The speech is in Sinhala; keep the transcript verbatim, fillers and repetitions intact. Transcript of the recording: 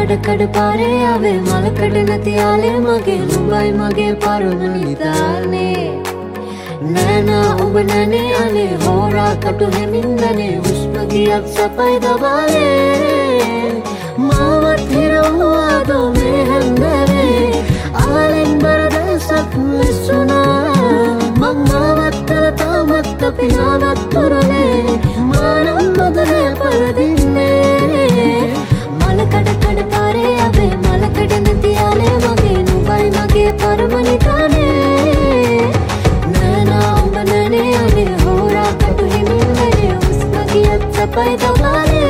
කඩ කඩ පාරේ ආවේ මලකඩ නැති යාලේ මගේ නුඹයි මගේ පරම නිදානේ නෑනා ඔබ නැනේ අනේ හෝරා කටු හැමින්දනේ හුස්ම ගියත් සපයි දබාලේ මාවත් හිරවුවාදෝ මේ හැන්දරේ ආලෙන් බරදසක් විස්සුනා මං මාවත් කළ තාමත් අපි නාවත් තුරනේ මානම් මදනේ පරදින්නේ මලකඩ කඩ පාරේ ආවේ මලකඩ නැති යාලේ මගේ නුඹයි මගේ පරම නිදානේ නෑනා ඔබ නැනේ අනේ හෝරා කටු හිමින්දනේ හුස්ම ගියත් සපයි දබාලේ